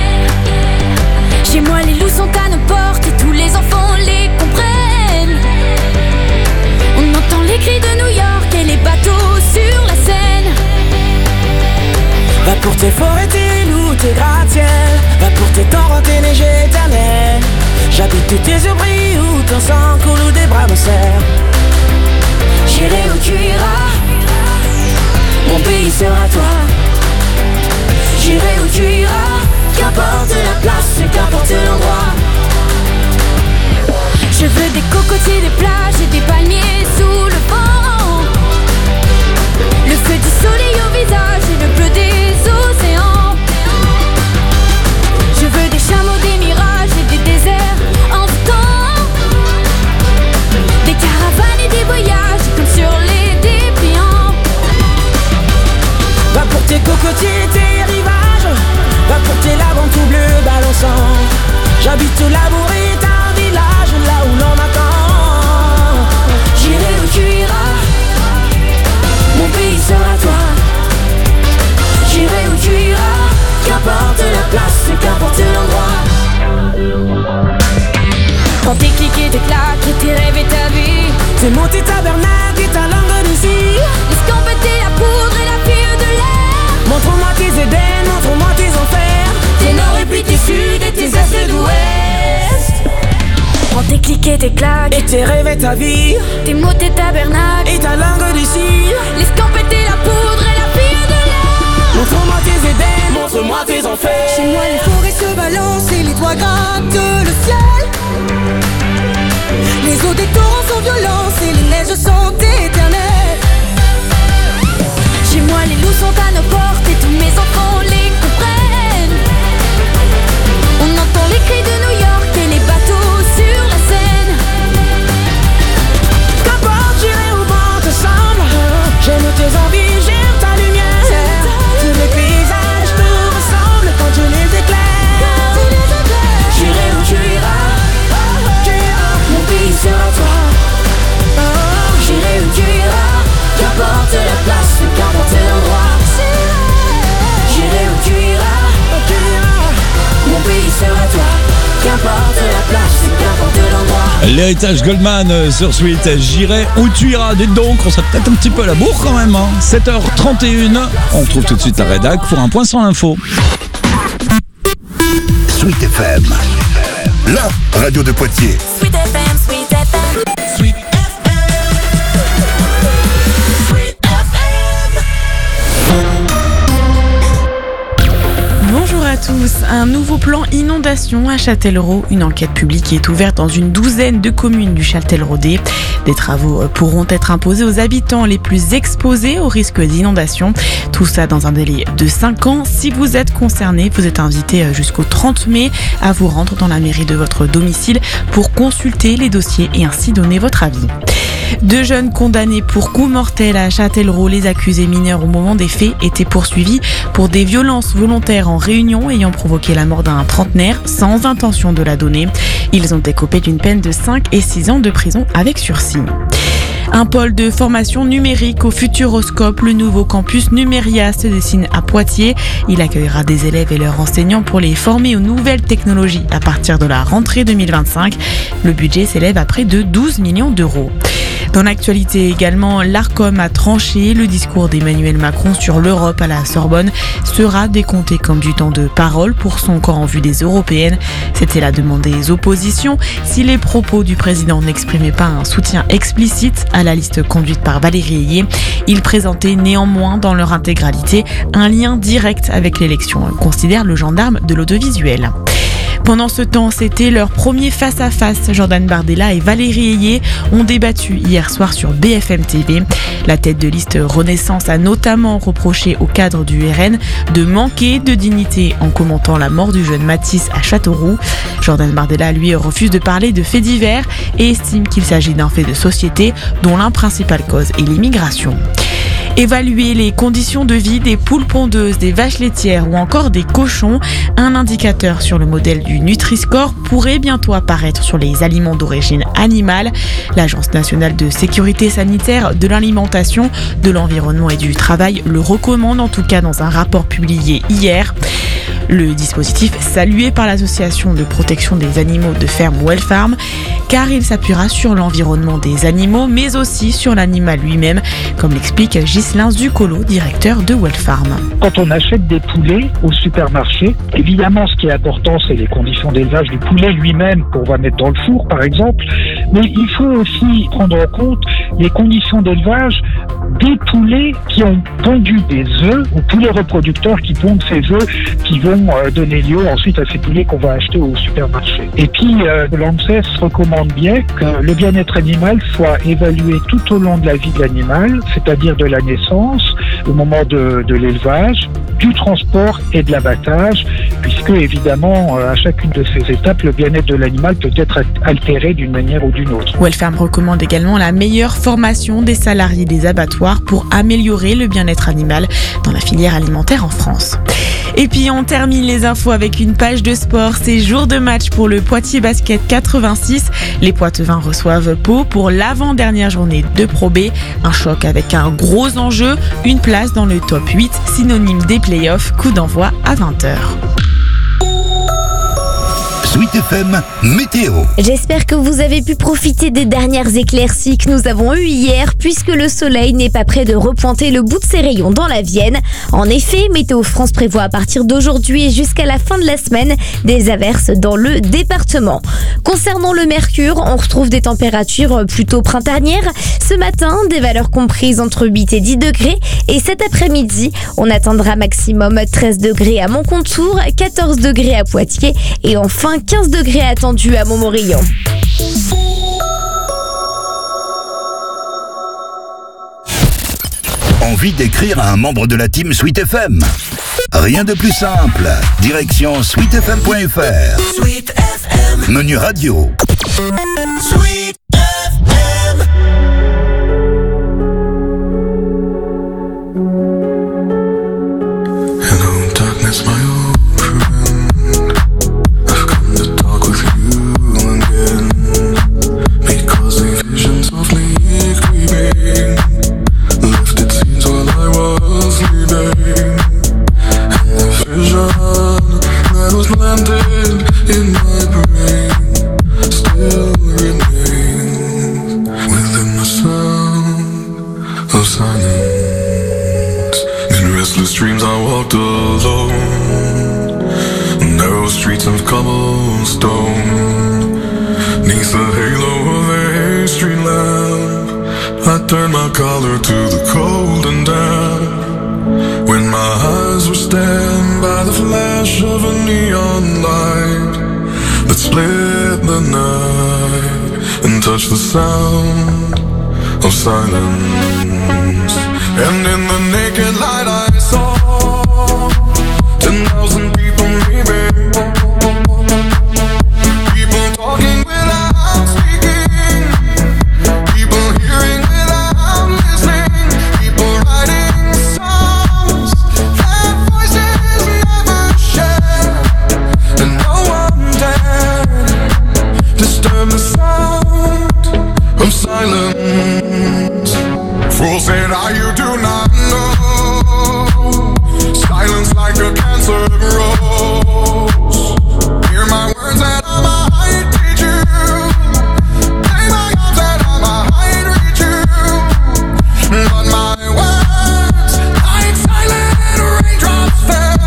Chez moi les loups sont à nos portes et tous les enfants les comprennent. On entend les cris de New York et les bateaux sur la Seine. Va pour tes forêts, dis-nous tes gratte-ciel, va porter ton rang tes neiges éternelles. J'habite où tes yeux brillent, où ton sang coule, où des bras me serrent. J'irai où tu iras, mon pays sera toi. J'irai où tu iras, qu'importe la place, qu'importe l'endroit. Je veux des cocotiers, des plages et des palmiers sous le vent. Le feu du soleil au visage et le bleu des océans. Je veux des chameaux, des mirages et des déserts envoûtants. Des caravanes et des voyages comme sur les dépliants. Va pour tes cocotiers, tes rivages, va pour tes laves tout bleu balançant. J'habite au Labouré, un village là où l'on m'attend. J'irai où tu iras, mon pays sera toi. J'irai où tu iras, qu'importe la place, qu'importe l'endroit. Quand tes clics et tes claques et tes rêves et ta vie, c'est monter tabernacle et ta langue d'ici. Escampetez la poudre et la fille de l'air. Montre-moi tes Éden, montre-moi tes enfers. Tes nord et puis tes sud et tes est d'ouest. Prends tes clics et tes claques et tes rêves et ta vie, tes mots, tes tabernacles et ta langue d'ici. L'escampetez la poudre et la fille de l'air. Montre-moi tes Éden, montre-moi tes enfers. Chez moi les forêts se balancent et les toits grattent le ciel. Les eaux des torrents sont violentes et les neiges sont éternelles. Chez moi les loups sont à nos portes et tous mes enfants les comprennent. On entend les cris de New York et les bateaux sur la Seine. Qu'importe j'irai où bon te semble, j'aime tes envies, j'aime ta lumière. Tous les paysages te ressemblent quand tu les éclaires. J'irai où tu iras, mon pays sera toi. J'irai où tu iras, qu'importe la place, qu'importe l'endroit. J'irai où tu iras, mon pays sera toi. Qu'importe la place, qu'importe l'endroit. L'héritage Goldman sur Sweet, j'irai où tu iras. Dites donc, on serait peut-être un petit peu à la bourre quand même, hein. 7h31, on retrouve tout de suite la rédac pour un point sur l'info. Sweet FM, la radio de Poitiers. Sweet FM, Sweet FM, Sweet FM. Bonjour à tous. Un nouveau plan inondation à Châtellerault. Une enquête publique est ouverte dans une douzaine de communes du Châtelleraudais. Des travaux pourront être imposés aux habitants les plus exposés au risque d'inondation. Tout ça dans un délai de 5 ans. Si vous êtes concerné, vous êtes invité jusqu'au 30 mai à vous rendre dans la mairie de votre domicile pour consulter les dossiers et ainsi donner votre avis. 2 jeunes condamnés pour coups mortels à Châtellerault. Les accusés mineurs au moment des faits étaient poursuivis pour des violences volontaires en réunion ayant provoqué la mort d'un trentenaire sans intention de la donner. Ils ont écopé d'une peine de 5 et 6 ans de prison avec sursis. Un pôle de formation numérique au Futuroscope, le nouveau campus Numéria se dessine à Poitiers. Il accueillera des élèves et leurs enseignants pour les former aux nouvelles technologies à partir de la rentrée 2025. Le budget s'élève à près de 12 millions d'euros. Dans l'actualité également, l'Arcom a tranché. Le discours d'Emmanuel Macron sur l'Europe à la Sorbonne sera décompté comme du temps de parole pour son camp en vue des européennes. C'était la demande des oppositions. Si les propos du président n'exprimaient pas un soutien explicite à la liste conduite par Valérie Ayé, ils présentaient néanmoins dans leur intégralité un lien direct avec l'élection, considère le gendarme de l'audiovisuel. Pendant ce temps, c'était leur premier face-à-face. Jordan Bardella et Valérie Ayé ont débattu hier soir sur BFM TV. La tête de liste Renaissance a notamment reproché au cadre du RN de manquer de dignité en commentant la mort du jeune Mathis à Châteauroux. Jordan Bardella, lui, refuse de parler de faits divers et estime qu'il s'agit d'un fait de société dont la principale cause est l'immigration. Évaluer les conditions de vie des poules pondeuses, des vaches laitières ou encore des cochons. Un indicateur sur le modèle du Nutri-Score pourrait bientôt apparaître sur les aliments d'origine animale. L'Agence nationale de sécurité sanitaire de l'alimentation, de l'environnement et du travail le recommande en tout cas dans un rapport publié hier. Le dispositif salué par l'association de protection des animaux de ferme Wellfarm, car il s'appuiera sur l'environnement des animaux, mais aussi sur l'animal lui-même, comme l'explique Ghislain Zucolo, directeur de Wellfarm. Quand on achète des poulets au supermarché, évidemment, ce qui est important, c'est les conditions d'élevage du poulet lui-même qu'on va mettre dans le four, par exemple. Mais il faut aussi prendre en compte les conditions d'élevage des poulets qui ont pondu des œufs, ou poulets reproducteurs qui pondent ces œufs qui vont donner lieu ensuite à ces poulets qu'on va acheter au supermarché. Et puis, l'ANSES recommande bien que le bien-être animal soit évalué tout au long de la vie de l'animal, c'est-à-dire de la naissance, au moment de l'élevage, du transport et de l'abattage, puisque évidemment, à chacune de ces étapes, le bien-être de l'animal peut être altéré d'une manière ou d'une autre. Wellfarm recommande également la meilleure formation des salariés des abattoirs pour améliorer le bien-être animal dans la filière alimentaire en France. Et puis on termine les infos avec une page de sport. C'est jour de match pour le Poitiers Basket 86. Les Poitevins reçoivent Pau pour l'avant-dernière journée de Pro B. Un choc avec un gros enjeu, une place dans le top 8, synonyme des playoffs. Coup d'envoi à 20h. Sweet FM Météo. J'espère que vous avez pu profiter des dernières éclaircies que nous avons eues hier, puisque le soleil n'est pas près de repointer le bout de ses rayons dans la Vienne. En effet, Météo France prévoit à partir d'aujourd'hui et jusqu'à la fin de la semaine des averses dans le département. Concernant le mercure, on retrouve des températures plutôt printanières. Ce matin, des valeurs comprises entre 8 et 10 degrés. Et cet après-midi, on atteindra maximum 13 degrés à Montcontour, 14 degrés à Poitiers et enfin 15 degrés attendus à Montmorillon. Envie d'écrire à un membre de la team Sweet FM? Rien de plus simple. Direction sweetfm.fr. Sweet FM. Menu radio. Sweet FM. Hello, darkness, my old friend. I've come to talk with you again, because the visions of me creeping left its scenes while I was sleeping, and the vision that was planted in my brain still remains within the sound of silence. In restless dreams I walked alone, narrow streets of cobblestone, neath the halo of a street lamp, I turned my collar to the cold and damp, when my eyes were stabbed by the flash of a neon light that split the night and touched the sound of silence. And in the naked light I saw 10,000 people maybe, people talking without speaking, people hearing without listening, people writing songs that voices never share, and no one dared disturb the sound of silence. Fools said, you do not know, silence like a cancer grows. Hear my words that I might teach you, lay my arms that I might reach you, but my words like silent raindrops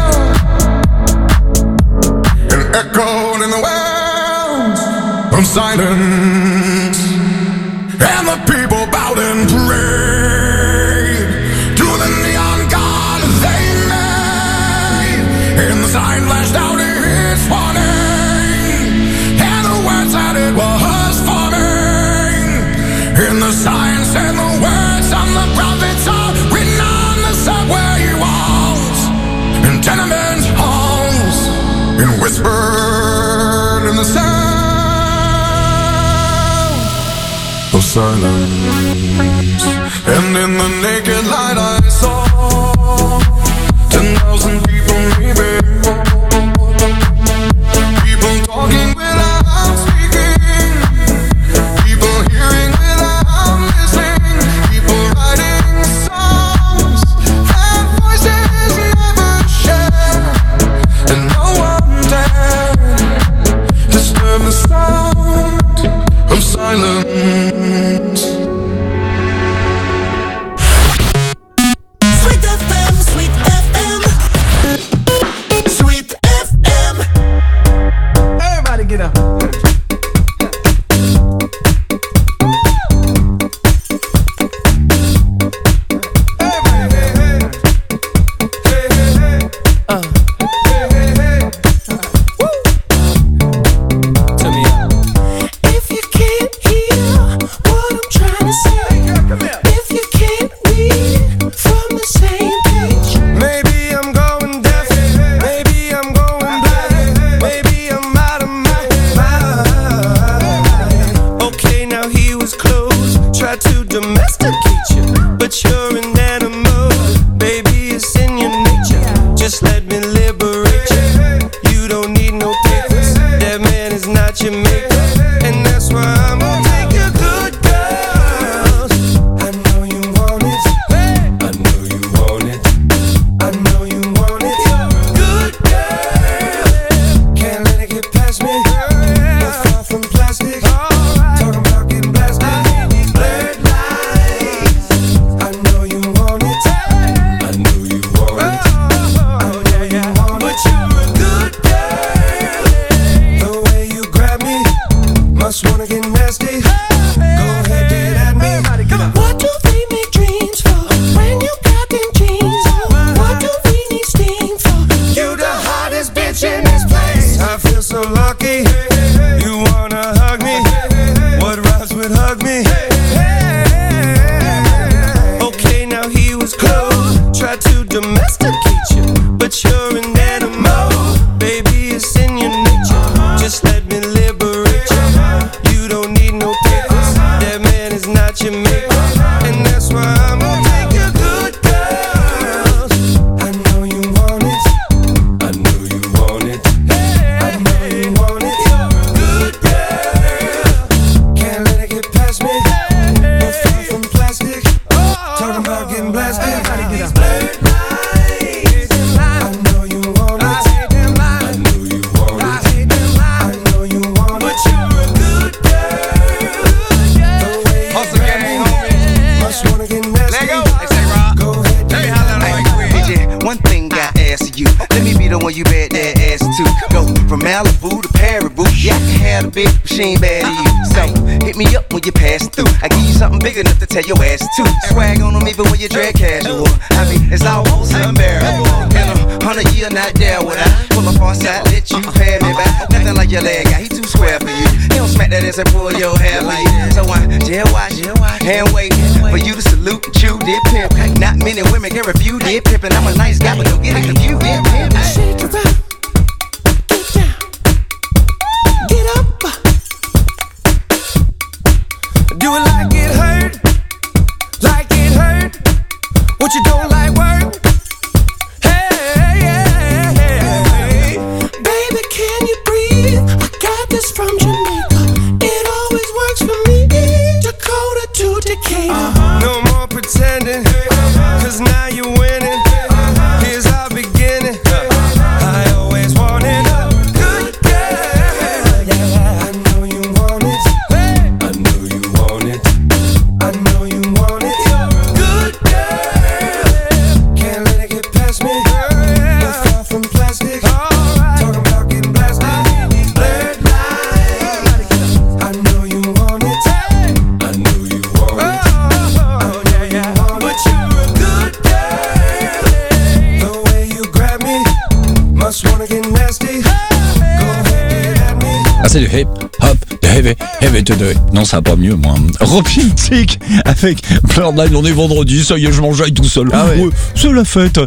fell and echoed in the wells of silence, and the people bowed and prayed to the neon god they made, and the sign flashed out its warning, and the words that it was forming, and the sign said the words of the prophets are written on the subway walls and tenement halls, and whispered in the sound of silence. And in the naked light I saw 10,000 people maybe, people talking without speaking, people hearing without listening, people writing songs that voices never share, and let me liberate you. You don't need no papers. That man is not your maker, and that's why I'm gonna take your good girls. I know you want it. I know you want it. I know you want it. Good girl. Can't let it get past me. We're far from plastic. Talking about getting blasted. Blurred lines. I know you want it. I know you want it. I know you want it. But you're a good girl. The way you grab me, must wanna get nasty. Go ahead, get at me. What do they make dreams for? When you got them jeans on, what do we need steam for? You the hottest bitch in this place. I feel so lucky. You wanna hug me? What rhymes with hug me? Okay, now he was close. Tried to domesticate you, but you're an animal. Baby, it's in your nature. Just let me liberate you. You don't need no papers. That man is not your maker, and that's why I'm gonna take your good girls. I know you want it. I know you want it. I know you want it. Good girl. Can't let it get past me. We're far from plastic. Talking about getting blasted. These blurred lines. I know you want it. I know you want it. I know you want it. But you're a good girl. The way you grab me, must wanna get nasty. Go ahead, DJ, one thing I ask you, let me be the one you bet that ass to. Go from Malibu to Paribu, yeah, I can have a bitch, but she ain't bad to you. So hit me up when you pass through. I give you something big enough to tell your ass to. Swag on them even when you dress casual. I mean, it's almost unbearable. In 100 years, not there would I pull up on side, let you pay me back. Nothing like your leg guy, he too square for you. He don't smack that ass and pull your hair like that. So I jail watch and wait for you to salute and chew did pimp. Not many women can refuse did pimp, and I'm a nice guy, but don't get it confused did pimp. Shake it up, get down, get up. Do it like it hurt, like it hurt. What you don't like work? Hey, baby, can you breathe? I got this from Jamaica. It always works for me. Dakota to Decatur. No more pretending, 'cause now you're winning. Here's our beginning. I always wanted a good girl. I know you want it. I know you want it. I know you want it. Good girl. Can't let it get past me. We're far from plastic. Talking about getting blasted. Blurred lines. I know you want it. I know you want it. I know you want it. But you're a good girl. The way you grab me, must wanna get nasty. Go ahead, get at me. Ah, c'est du hip hop, de heavy to the. Non, ça va pas mieux, moi. Romantic avec Blurred. On est vendredi, ça y est, je m'enjaille tout seul. Ah ouais. C'est la fête.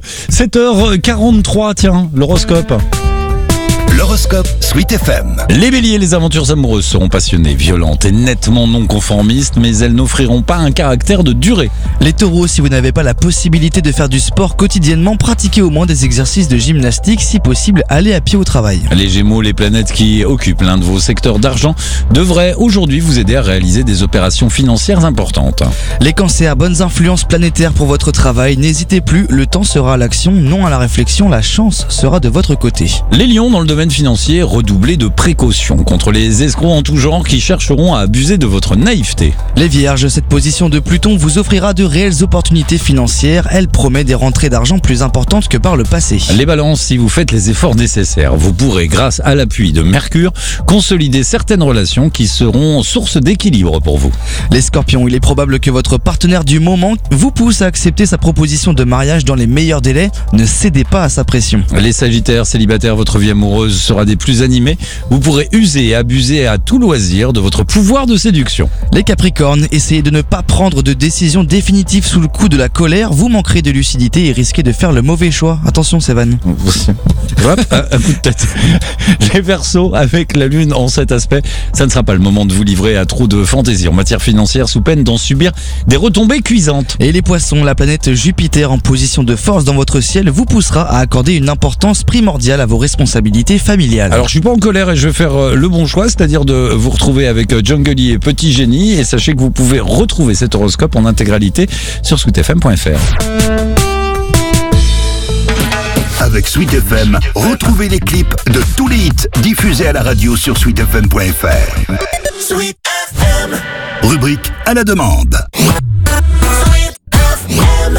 7h43, tiens, l'horoscope. L'horoscope Sweet FM. Les béliers, les aventures amoureuses seront passionnées, violentes et nettement non conformistes, mais elles n'offriront pas un caractère de durée. Les taureaux, si vous n'avez pas la possibilité de faire du sport quotidiennement, pratiquez au moins des exercices de gymnastique, si possible, allez à pied au travail. Les gémeaux, les planètes qui occupent l'un de vos secteurs d'argent devraient aujourd'hui vous aider à réaliser des opérations financières importantes. Les cancers, bonnes influences planétaires pour votre travail, n'hésitez plus, le temps sera à l'action, non à la réflexion, la chance sera de votre côté. Les lions, dans le domaine financier, redoublez de précautions contre les escrocs en tout genre qui chercheront à abuser de votre naïveté. Les vierges, cette position de Pluton vous offrira de réelles opportunités financières, elle promet des rentrées d'argent plus importantes que par le passé. Les balances, si vous faites les efforts nécessaires, vous pourrez, grâce à l'appui de Mercure, consolider certaines relations qui seront source d'équilibre pour vous. Les scorpions, il est probable que votre partenaire du moment vous pousse à accepter sa proposition de mariage dans les meilleurs délais, ne cédez pas à sa pression. Les sagittaires, célibataires, votre vie amoureuse sera des plus animées. Vous pourrez user et abuser à tout loisir de votre pouvoir de séduction. Les Capricornes, essayez de ne pas prendre de décision définitive sous le coup de la colère. Vous manquerez de lucidité et risquez de faire le mauvais choix. Attention, Sévan. Hop, un coup de tête. Les Verseaux, avec la lune en cet aspect, ça ne sera pas le moment de vous livrer à trop de fantaisie en matière financière sous peine d'en subir des retombées cuisantes. Et les Poissons, la planète Jupiter en position de force dans votre ciel vous poussera à accorder une importance primordiale à vos responsabilités familiales. Alors je suis pas en colère et je vais faire le bon choix, c'est-à-dire de vous retrouver avec Jungly et Petit Génie, et sachez que vous pouvez retrouver cet horoscope en intégralité sur sweetfm.fr. Avec Sweet FM, retrouvez les clips de tous les hits diffusés à la radio sur sweetfm.fr. Sweet FM. Rubrique à la demande. Sweet FM.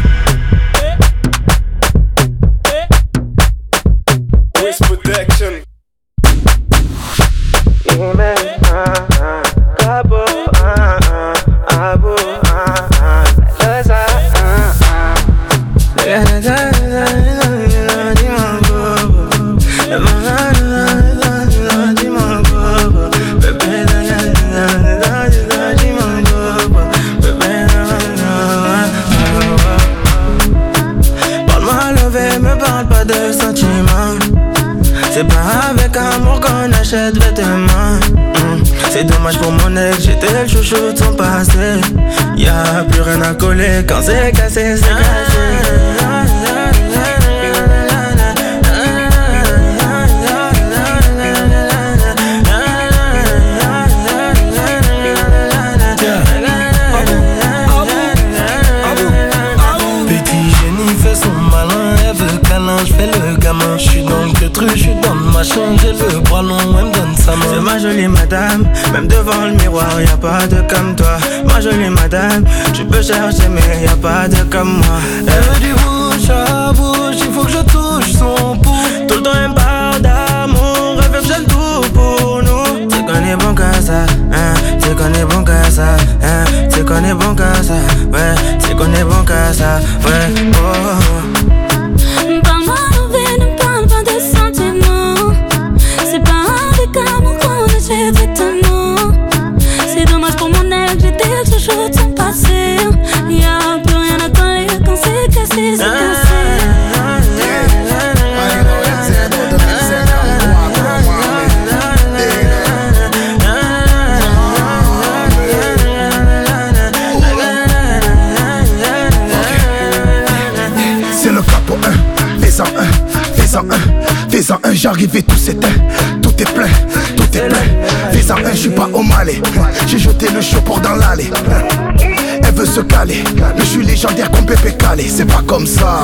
Wish Protection. C'est pas avec amour qu'on achète vêtements. C'est dommage pour mon ex, j'étais le chouchou de son passé. Y'a plus rien à coller, quand c'est cassé, c'est cassé. J'suis dans le truc, j'suis dans le machin, j'ai le bras long, elle me donne sa main. C'est ma jolie madame, même devant le miroir, y'a pas de comme toi. Ma jolie madame, tu peux chercher mais y'a pas de comme moi. Elle veut du bouche à bouche, il faut que je touche son pouls. Tout le temps elle me parle d'amour, elle veut que j'aime tout pour nous. C'est qu'on est bon qu'à ça, hein, c'est qu'on est bon qu'à ça, hein, c'est qu'on est bon qu'à ça, ouais, c'est qu'on est bon qu'à ça, ouais, oh. C'est dommage pour mon ex, j'étais le chouchou de son passé. Y'a plus rien à coller, quand c'est cassé, c'est cassé. C'est le capo 1, fais-en un, fais-en un, fais-en un, j'arrive et tout s'éteint, tout est plein, tout est plein. Fais-en un, j'suis pas au Malais, j'ai jeté le chapeau dans l'allée. Elle veut se caler, mais j'suis légendaire comme Pépé Calé, c'est pas comme ça.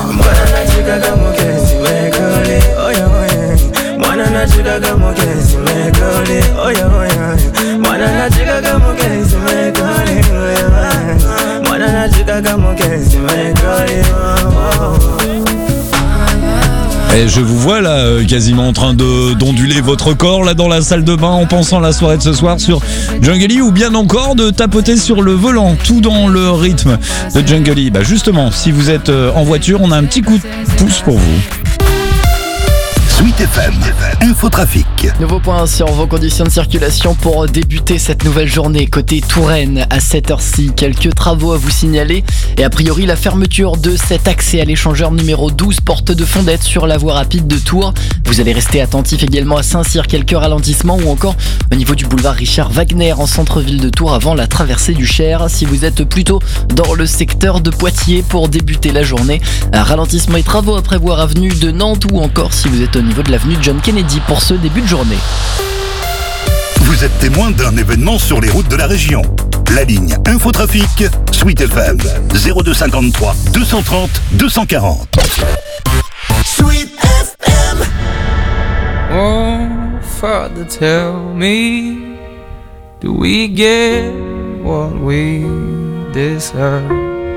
Et je vous vois là quasiment en train d'onduler votre corps là dans la salle de bain en pensant à la soirée de ce soir sur Jungly, ou bien encore de tapoter sur le volant, tout dans le rythme de Jungly. Bah justement, si vous êtes en voiture, on a un petit coup de pouce pour vous. Sweet FM, Infotrafic. Nouveau point sur vos conditions de circulation pour débuter cette nouvelle journée. Côté Touraine, à cette heure-ci, quelques travaux à vous signaler. Et a priori, la fermeture de cet accès à l'échangeur numéro 12, porte de Fondette sur la voie rapide de Tours. Vous allez rester attentif également à Saint-Cyr, quelques ralentissements, ou encore au niveau du boulevard Richard Wagner en centre-ville de Tours avant la traversée du Cher. Si vous êtes plutôt dans le secteur de Poitiers pour débuter la journée, un ralentissement et travaux à prévoir avenue de Nantes, ou encore si vous êtes au niveau de l'avenue John Kennedy pour ce début de journée. Vous êtes témoin d'un événement sur les routes de la région. La ligne Infotrafic, Sweet FM, 0253 230 240. Sweet FM. Oh, Father, tell me, do we get what we deserve?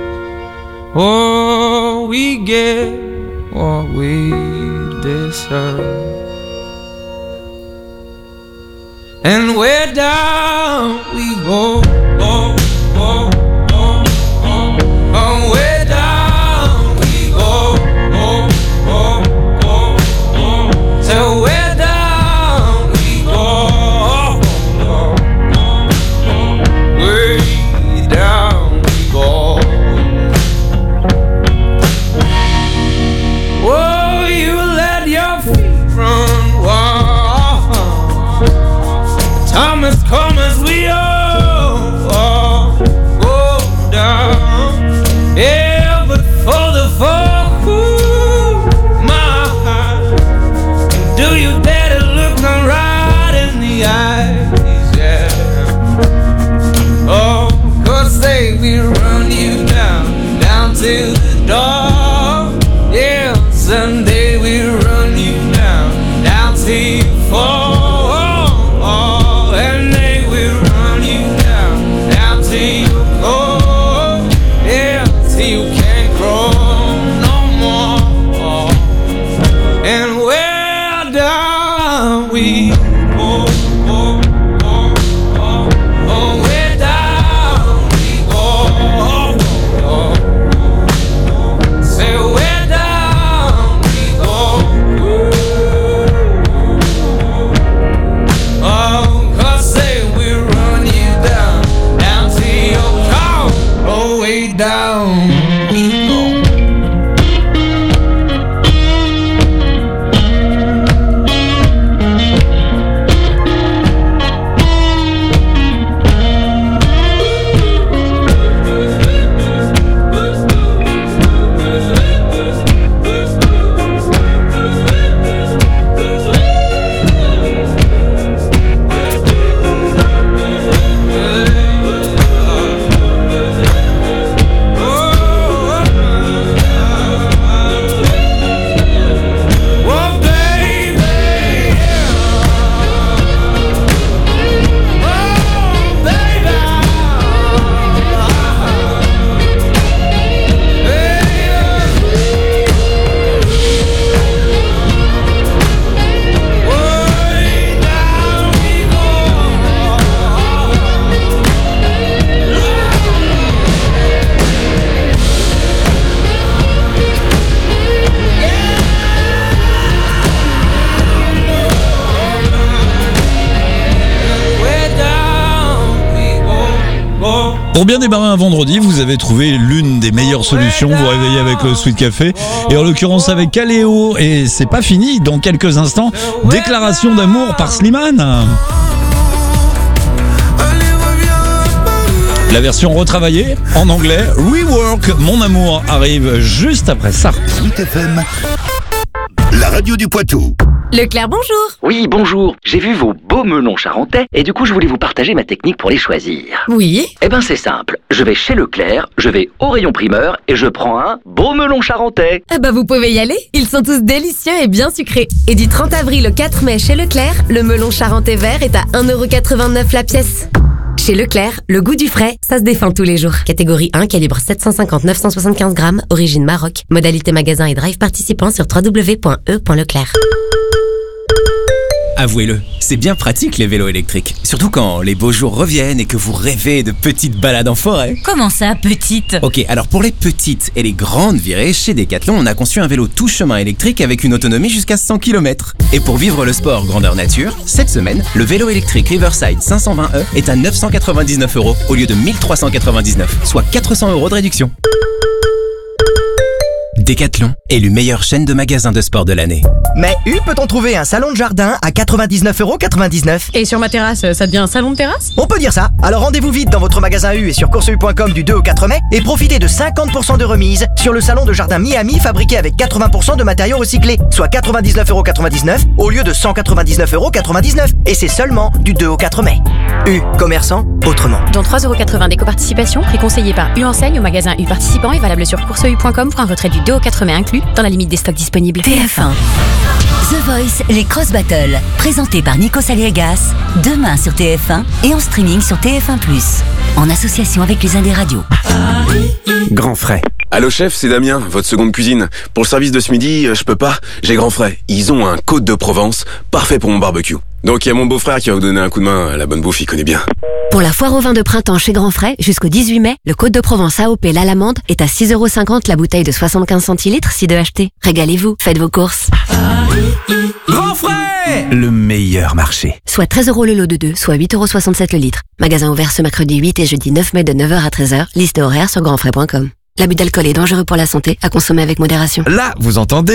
Oh, we get what we deserve. And where down we go, oh, oh, oh, oh, oh, where down we go, oh, oh, oh, oh, so where down Pour bien démarrer un vendredi, vous avez trouvé l'une des meilleures solutions. Vous réveillez avec le Sweet Café. Et en l'occurrence avec Caléo. Et c'est pas fini. Dans quelques instants, déclaration d'amour par Slimane. La version retravaillée en anglais, Rework, Mon amour, arrive juste après ça. Sweet FM, la radio du Poitou. Leclerc, bonjour. Oui, bonjour. J'ai vu vos beaux melons charentais et du coup je voulais vous partager ma technique pour les choisir. Oui. Eh ben c'est simple. Je vais chez Leclerc, je vais au rayon primeur et je prends un beau melon charentais. Eh ben vous pouvez y aller. Ils sont tous délicieux et bien sucrés. Et du 30 avril au 4 mai chez Leclerc, le melon charentais vert est à 1,89€ la pièce. Chez Leclerc, le goût du frais, ça se défend tous les jours. Catégorie 1, calibre 750-975 grammes, origine Maroc. Modalité magasin et drive participant sur www.e.leclerc. Avouez-le, c'est bien pratique les vélos électriques. Surtout quand les beaux jours reviennent et que vous rêvez de petites balades en forêt. Comment ça, petite? Ok, alors pour les petites et les grandes virées, chez Decathlon, on a conçu un vélo tout chemin électrique avec une autonomie jusqu'à 100 km. Et pour vivre le sport grandeur nature, cette semaine, le vélo électrique Riverside 520e est à 999€ au lieu de 1399, soit 400€ de réduction. Decathlon, élu meilleure chaîne de magasins de sport de l'année. Mais peut-on trouver un salon de jardin à 99,99€? Et sur ma terrasse, ça devient un salon de terrasse? On peut dire ça. Alors rendez-vous vite dans votre magasin U et sur courseu.com du 2 au 4 mai et profitez de 50% de remise sur le salon de jardin Miami fabriqué avec 80% de matériaux recyclés, soit 99,99€ au lieu de 199,99€. Et c'est seulement du 2 au 4 mai. U, commerçant, autrement. Dont 3,80€ d'éco-participation, préconseillé par U Enseigne au magasin U participant et valable sur courseu.com pour un retrait du 2 au 4 mai inclus, dans la limite des stocks disponibles. TF1. The Voice, les Cross Battles, présenté par Nico Saliegas, demain sur TF1 et en streaming sur TF1+, en association avec les Indés Radio. Grand frais. Allô chef, c'est Damien, votre seconde cuisine. Pour le service de ce midi, je peux pas, j'ai Grand frais. Ils ont un Côte de Provence, parfait pour mon barbecue. Donc il y a mon beau-frère qui va vous donner un coup de main, la bonne bouffe, il connaît bien. Pour la foire au vin de printemps chez Grand Frais, jusqu'au 18 mai, le Côte de Provence AOP l'Alamande est à 6,50€ la bouteille de 75 centilitres si de acheter. Régalez-vous, faites vos courses. Grand frais, le meilleur marché. Soit 13€ le lot de 2, soit 8,67€ le litre. Magasin ouvert ce mercredi 8 et jeudi 9 mai de 9h à 13h. Liste horaire sur grandfrais.com. L'abus d'alcool est dangereux pour la santé, à consommer avec modération. Là, vous entendez ?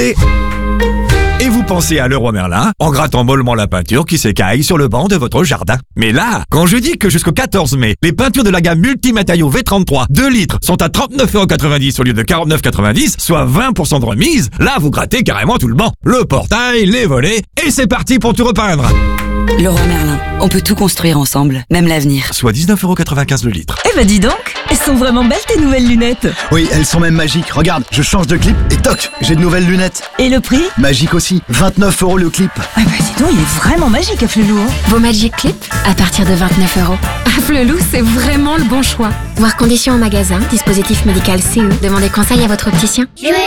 Et vous pensez à Leroy Merlin en grattant mollement la peinture qui s'écaille sur le banc de votre jardin. Mais là, quand je dis que jusqu'au 14 mai, les peintures de la gamme multimatériaux V33 2 litres sont à 39,90€ au lieu de 49,90€, soit 20% de remise, là vous grattez carrément tout le banc. Le portail, les volets, et c'est parti pour tout repeindre. Leroy Merlin, on peut tout construire ensemble, même l'avenir. Soit 19,95€ le litre. Eh ben dis donc, elles sont vraiment belles tes nouvelles lunettes. Oui, elles sont même magiques. Regarde, je change de clip et toc, j'ai de nouvelles lunettes. Et le prix? Magique aussi, 29€ le clip. Ah bah dis donc, il est vraiment magique Afflelou. Vos Magic Clips à partir de 29€. Afflelou, c'est vraiment le bon choix. Voir conditions en magasin, dispositif médical CE. Demandez conseil à votre opticien.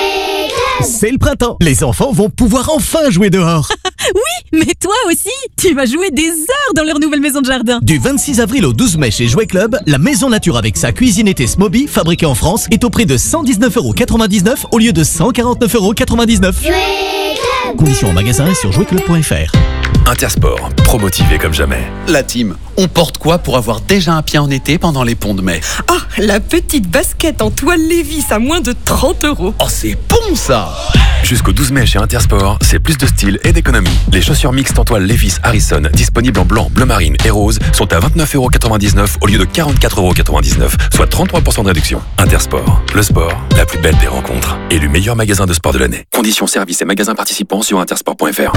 C'est le printemps. Les enfants vont pouvoir enfin jouer dehors. Oui, mais toi aussi, tu vas jouer des heures dans leur nouvelle maison de jardin. Du 26 avril au 12 mai chez Jouet Club, la maison nature avec sa cuisinette Smoby, fabriquée en France, est au prix de 119,99€ au lieu de 149,99€. Conditions en magasin et sur jouetclub.fr. Intersport, promotivé comme jamais. La team, on porte quoi pour avoir déjà un pied en été pendant les ponts de mai? Ah, la petite basket en toile Levi's à moins de 30€. Oh, c'est bon ça! Jusqu'au 12 mai chez Intersport, c'est plus de style et d'économie. Les chaussures mixtes en toile Levi's Harrison, disponibles en blanc, bleu marine et rose, sont à 29,99€ au lieu de 44,99€, soit 33% de réduction. Intersport, le sport, la plus belle des rencontres. Élu meilleur magasin de sport de l'année. Conditions, services et magasins participants sur intersport.fr.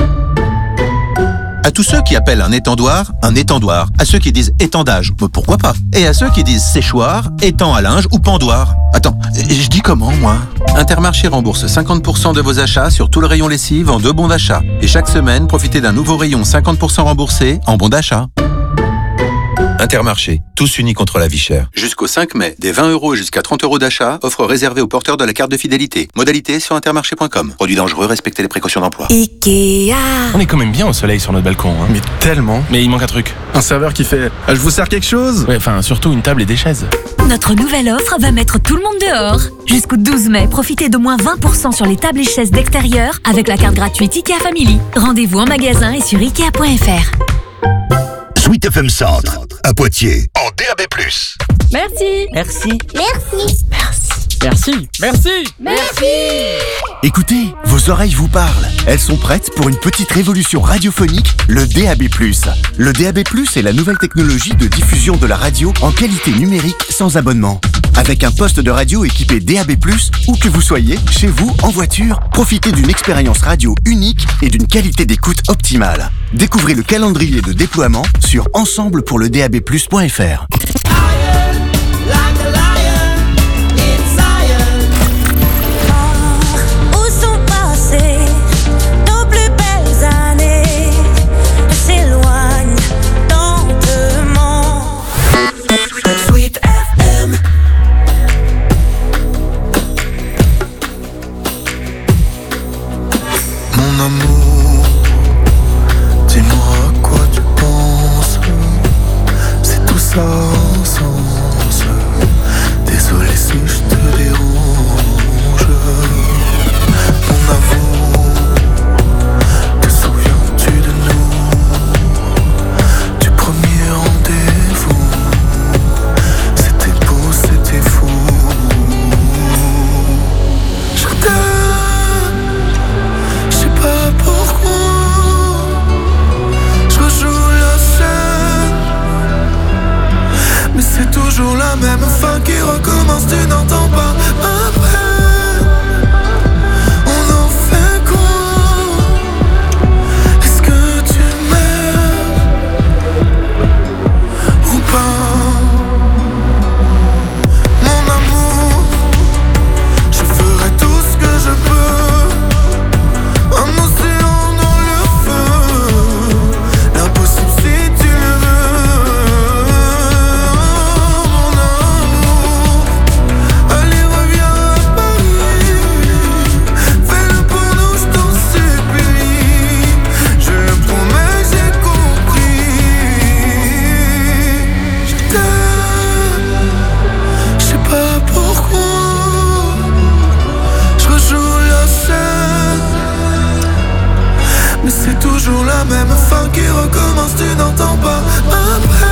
À tous ceux qui appellent un étendoir, à ceux qui disent étendage, pourquoi pas? Et à ceux qui disent séchoir, étang à linge ou pendoir. Attends, je dis comment moi? Intermarché rembourse 50% de vos achats sur tout le rayon lessive en 2 bons d'achat. Et chaque semaine, profitez d'un nouveau rayon 50% remboursé en bons d'achat. Intermarché, tous unis contre la vie chère. Jusqu'au 5 mai, des 20€ jusqu'à 30€ d'achat, offre réservée aux porteurs de la carte de fidélité. Modalité sur intermarché.com. Produit dangereux, respectez les précautions d'emploi. Ikea. On est quand même bien au soleil sur notre balcon, hein. Mais tellement. Mais il manque un truc. Un serveur qui fait « Je vous sers quelque chose ?» Ouais, enfin, surtout une table et des chaises. Notre nouvelle offre va mettre tout le monde dehors. Jusqu'au 12 mai, profitez d'au moins 20% sur les tables et chaises d'extérieur avec la carte gratuite IKEA Family. Rendez-vous en magasin et sur Ikea.fr. Sweet FM Centre, à Poitiers, en DAB+. Merci. Merci. Merci. Merci. Merci. Merci. Écoutez, vos oreilles vous parlent. Elles sont prêtes pour une petite révolution radiophonique, le DAB+. Le DAB+, est la nouvelle technologie de diffusion de la radio en qualité numérique sans abonnement. Avec un poste de radio équipé DAB+, où que vous soyez, chez vous, en voiture, profitez d'une expérience radio unique et d'une qualité d'écoute optimale. Découvrez le calendrier de déploiement sur ensemblepourledab+.fr. Mon amour, dis-moi à quoi tu penses. C'est tout ça sans sens. Désolé si je te dérange. Mon amour, te souviens-tu de nous? Du premier rendez-vous. C'était beau, c'était fou. Je t'aime. Je sais pas pourquoi je rejoue la scène, mais c'est toujours la même fin qui recommence, tu n'entends pas après. On en fait quoi? Est-ce que tu m'aimes ou pas? Mon amour, je ferai tout ce que je peux. Un océan dans le feu, l'impossible si tu le veux. Mon amour, allez reviens à Paris. Fais-le pour nous, je t'en supplie. Je le promets, j'ai compris. Je t'aime, je sais pas pourquoi. Je rejoue la scène, mais c'est toujours la même fin qui recommence, tu n'entends pas après.